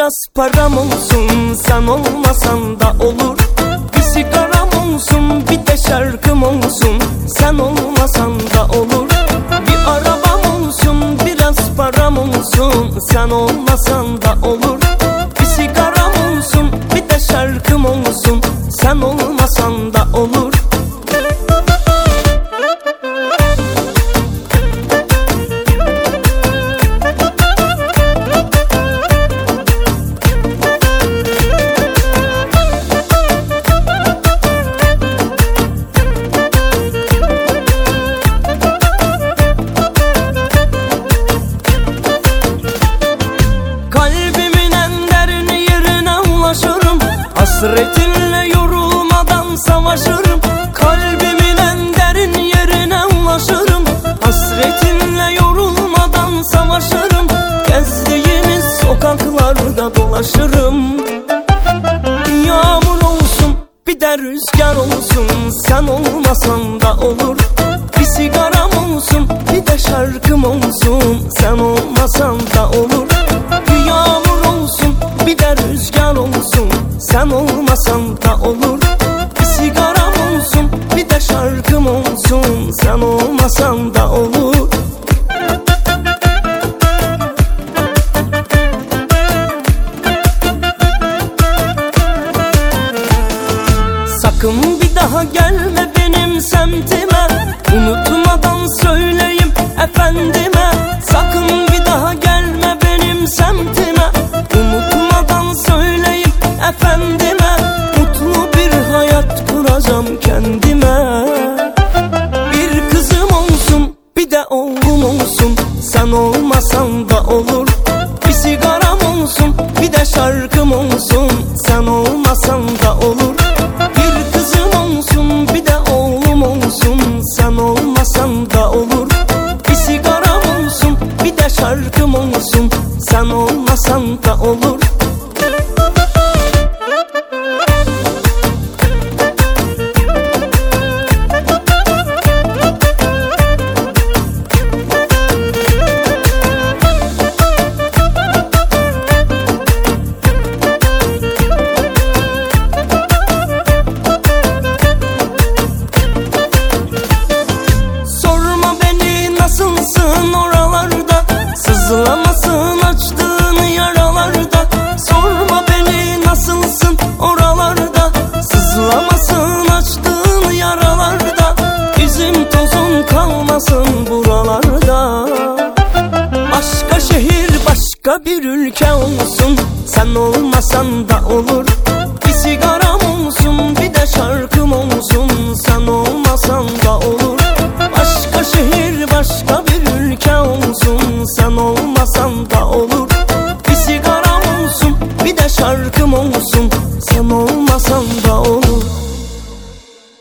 biraz param olsun, sen olmasan da olur. Bir sigaram olsun, bir de şarkım olsun, sen olmasan da olur. Bir arabam olsun, biraz param olsun, sen olmasan da olur. Bir sigaram olsun, bir de şarkım olsun, sen olmasan da olur. Hasretinle yorulmadan savaşırım, kalbimin en derin yerine ulaşırım. Hasretinle yorulmadan savaşırım, gezdiğimiz sokaklarda dolaşırım. Yağmur olsun, bir de rüzgar olsun, sen olmasan da olur. Bir sigaram olsun, bir de şarkım olsun, sen olmasan da olur. Bir yağmur olsun, bir de rüzgar olsun, sen olmasan da olur. Bir sigaram olsun, bir de şarkım olsun, sen olmasan da olur. Sakın bir daha gelme benim semtime, unutmadan söyleyeyim efendime. Sakın bir daha gelme benim semtime, unutmadan söyleyeyim efendime. Mutlu bir hayat kuracağım kendime. Bir kızım olsun, bir de oğlum olsun, sen olmasan da olur. Bir sigaram olsun, bir de şarkım olsun, sen olmasan da olur. Bir kızım olsun, bir de oğlum olsun, sen olmasan da olur. Bir sigaram olsun, bir de şarkım olsun, sen olmasan da olur. Sızlamasın açtığın yaralarda, sorma beni nasılsın oralarda. Sızlamasın açtığın yaralarda, izim tozun kalmasın buralarda. Başka şehir, başka bir ülke olsun, sen olmasan da olur. Bir sigaram olsun, bir de şarkım olsun, sen olmasan da olur.